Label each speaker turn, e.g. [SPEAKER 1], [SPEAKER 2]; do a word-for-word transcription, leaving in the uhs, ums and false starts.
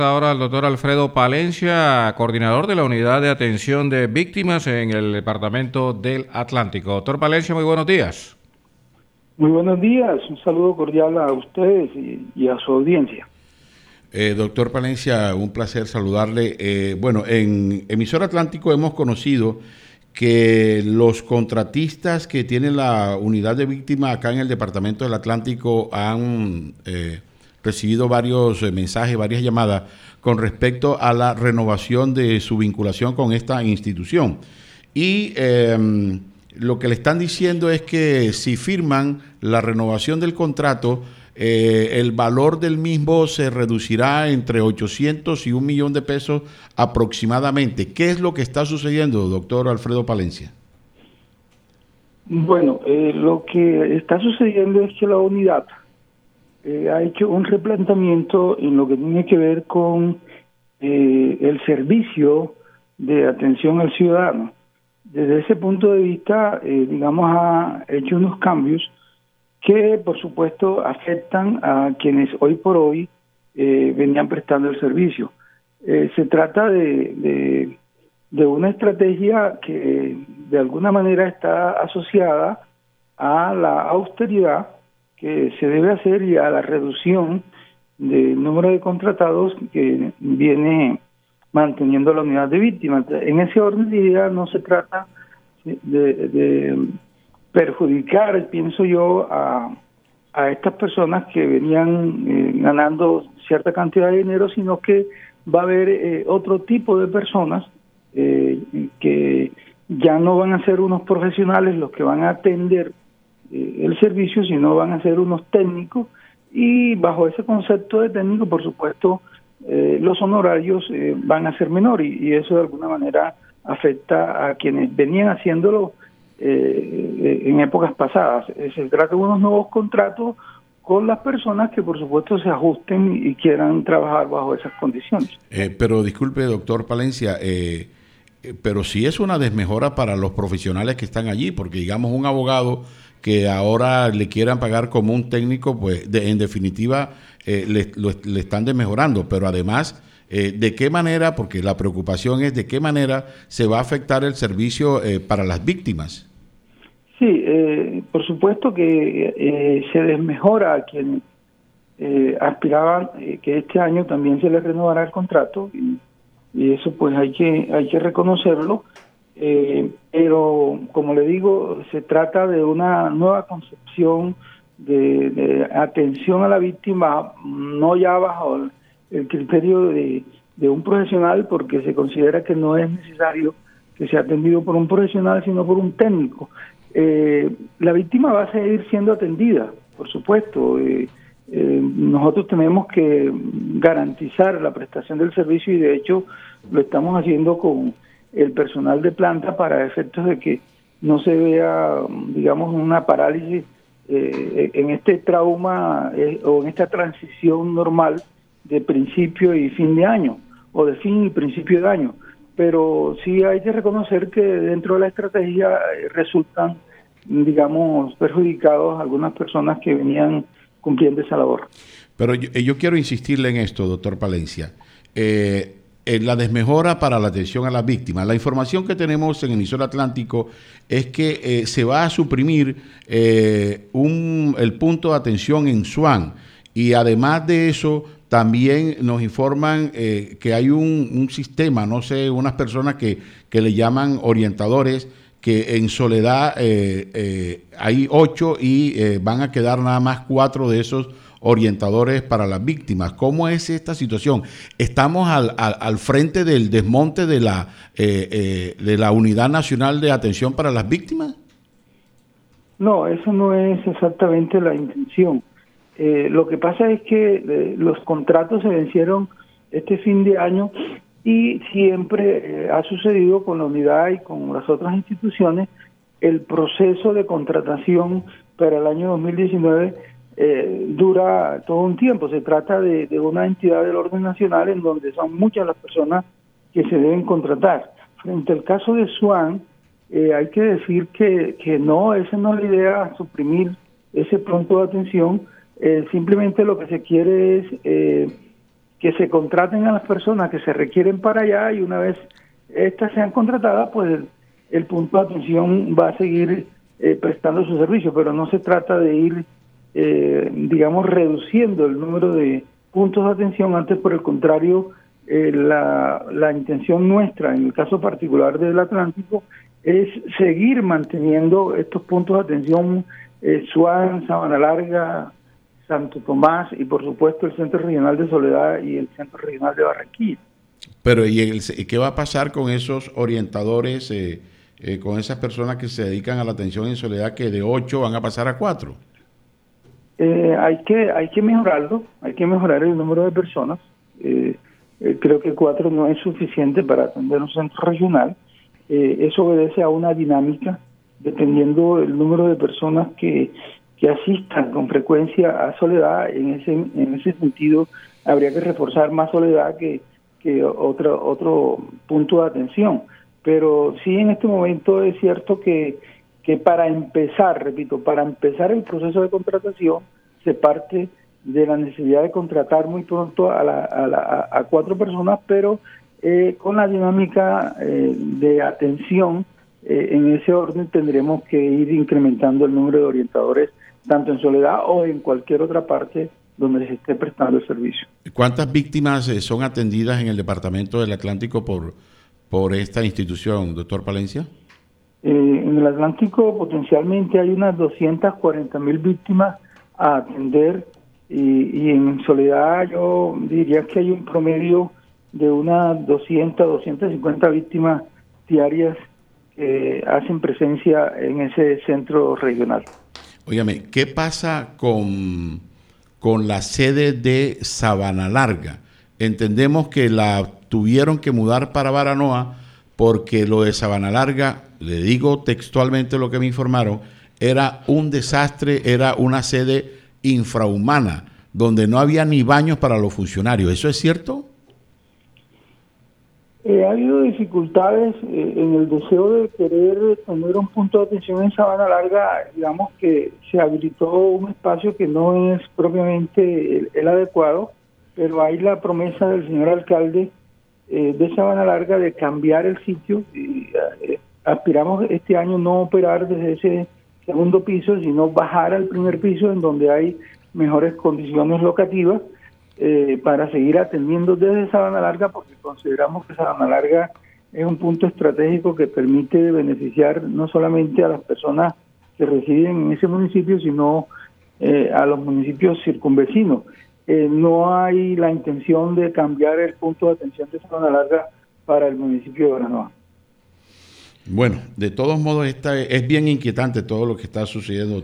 [SPEAKER 1] Ahora al doctor Alfredo Palencia, coordinador de la Unidad de Atención de Víctimas en el Departamento del Atlántico. Doctor Palencia, muy buenos días.
[SPEAKER 2] Muy buenos días, un saludo cordial a ustedes y, y a su audiencia.
[SPEAKER 3] Eh, doctor Palencia, un placer saludarle. Eh, bueno, en Emisora Atlántico hemos conocido que los contratistas que tienen la unidad de víctimas acá en el Departamento del Atlántico han eh, recibido varios eh, mensajes, varias llamadas con respecto a la renovación de su vinculación con esta institución. Y eh, lo que le están diciendo es que si firman la renovación del contrato, eh, el valor del mismo se reducirá entre ochocientos y un millón de pesos aproximadamente. ¿Qué es lo que está sucediendo, doctor Alfredo Palencia?
[SPEAKER 2] Bueno, eh, lo que está sucediendo es que la unidad eh, ha hecho un replanteamiento en lo que tiene que ver con eh, el servicio de atención al ciudadano. Desde ese punto de vista, eh, digamos, ha hecho unos cambios que, por supuesto, afectan a quienes hoy por hoy eh, venían prestando el servicio. Eh, se trata de, de, de una estrategia que de alguna manera está asociada a la austeridad que se debe hacer y a la reducción del número de contratados que viene manteniendo la unidad de víctimas. En ese orden de ideas no se trata de, de perjudicar, pienso yo, a, a estas personas que venían eh, ganando cierta cantidad de dinero, sino que va a haber eh, otro tipo de personas eh, que ya no van a ser unos profesionales los que van a atender eh, el servicio, sino van a ser unos técnicos, y bajo ese concepto de técnico, por supuesto, eh, los honorarios eh, van a ser menores, y, y eso de alguna manera afecta a quienes venían haciéndolo eh, en épocas pasadas. Se trata de unos nuevos contratos con las personas que por supuesto se ajusten y quieran trabajar bajo esas condiciones.
[SPEAKER 3] Eh, pero disculpe, doctor Palencia, eh, eh, pero sí es una desmejora para los profesionales que están allí, porque digamos un abogado que ahora le quieran pagar como un técnico, pues de, en definitiva eh, le, lo, le están desmejorando, pero además, eh, ¿de qué manera? Porque la preocupación es de qué manera se va a afectar el servicio eh, para las víctimas.
[SPEAKER 2] Sí, eh, por supuesto que eh, se desmejora a quienes eh, aspiraban eh, que este año también se les renovará el contrato, y, y eso pues hay que hay que reconocerlo, eh, pero como le digo, se trata de una nueva concepción de, de atención a la víctima, no ya bajo el, el criterio de, de un profesional, porque se considera que no es necesario que sea atendido por un profesional, sino por un técnico. Eh, la víctima va a seguir siendo atendida, por supuesto. Eh, eh, nosotros tenemos que garantizar la prestación del servicio, y de hecho lo estamos haciendo con el personal de planta para efectos de que no se vea, digamos, una parálisis eh, en este trauma eh, o en esta transición normal de principio y fin de año, o de fin y principio de año. Pero sí hay que reconocer que dentro de la estrategia resultan, digamos, perjudicados algunas personas que venían cumpliendo esa labor.
[SPEAKER 3] Pero yo, yo quiero insistirle en esto, doctor Palencia. Eh, en la desmejora para la atención a las víctimas. La información que tenemos en Emisora Atlántico es que eh, se va a suprimir eh, un, el punto de atención en Swan, y además de eso también nos informan eh, que hay un, un sistema, no sé, unas personas que, que le llaman orientadores, que en Soledad eh, eh, hay ocho y eh, van a quedar nada más cuatro de esos orientadores para las víctimas. ¿Cómo es esta situación? ¿Estamos al, al, al frente del desmonte de la, eh, eh, de la Unidad Nacional de Atención para las Víctimas?
[SPEAKER 2] No, eso no es exactamente la intención. Eh, lo que pasa es que eh, los contratos se vencieron este fin de año, y siempre eh, ha sucedido con la unidad y con las otras instituciones, el proceso de contratación para el año dos mil diecinueve eh, dura todo un tiempo. Se trata de, de una entidad del orden nacional en donde son muchas las personas que se deben contratar. Frente al caso de Swan, eh, hay que decir que, que no, esa no es la idea, suprimir ese punto de atención. Eh, simplemente lo que se quiere es eh, que se contraten a las personas que se requieren para allá, y una vez estas sean contratadas, pues el, el punto de atención va a seguir eh, prestando su servicio, pero no se trata de ir, eh, digamos, reduciendo el número de puntos de atención. Antes, por el contrario, eh, la, la intención nuestra, en el caso particular del Atlántico, es seguir manteniendo estos puntos de atención, eh, Suán, Sabana Larga, Santo Tomás y por supuesto el Centro Regional de Soledad y el Centro Regional de Barranquilla.
[SPEAKER 3] Pero ¿y el, qué va a pasar con esos orientadores, eh, eh, con esas personas que se dedican a la atención en soledad, que de ocho van a pasar a cuatro?
[SPEAKER 2] Eh, hay que hay que mejorarlo, hay que mejorar el número de personas. Eh, eh, creo que cuatro no es suficiente para atender un centro regional. Eh, eso obedece a una dinámica, dependiendo del número de personas que, que asistan con frecuencia a Soledad. En ese en ese sentido, habría que reforzar más Soledad que, que otro, otro punto de atención. Pero sí, en este momento es cierto que, que para empezar, repito, para empezar el proceso de contratación, se parte de la necesidad de contratar muy pronto a, la, a, la, a cuatro personas, pero eh, con la dinámica eh, de atención, eh, en ese orden tendremos que ir incrementando el número de orientadores, tanto en Soledad o en cualquier otra parte donde se esté prestando el servicio.
[SPEAKER 3] ¿Cuántas víctimas eh, son atendidas en el Departamento del Atlántico por, por esta institución, doctor Palencia?
[SPEAKER 2] Eh, en el Atlántico potencialmente hay unas doscientas cuarenta mil víctimas a atender, y, y en Soledad yo diría que hay un promedio de unas doscientas, doscientas cincuenta víctimas diarias que hacen presencia en ese centro regional.
[SPEAKER 3] Óigame, ¿qué pasa con, con la sede de Sabana Larga? Entendemos que la tuvieron que mudar para Baranoa porque lo de Sabana Larga, le digo textualmente lo que me informaron, era un desastre, era una sede infrahumana, donde no había ni baños para los funcionarios. ¿Eso es cierto?
[SPEAKER 2] Eh, ha habido dificultades eh, en el deseo de querer tener un punto de atención en Sabana Larga. Digamos que se habilitó un espacio que no es propiamente el, el adecuado, pero hay la promesa del señor alcalde eh, de Sabana Larga de cambiar el sitio. Y, eh, aspiramos este año no operar desde ese segundo piso, sino bajar al primer piso, en donde hay mejores condiciones locativas, eh, para seguir atendiendo desde Sabana Larga, porque consideramos que Sabana Larga es un punto estratégico que permite beneficiar no solamente a las personas que residen en ese municipio, sino eh, a los municipios circunvecinos. Eh, no hay la intención de cambiar el punto de atención de Sabana Larga para el municipio de Baranoa.
[SPEAKER 3] Bueno, de todos modos, esta es bien inquietante todo lo que está sucediendo.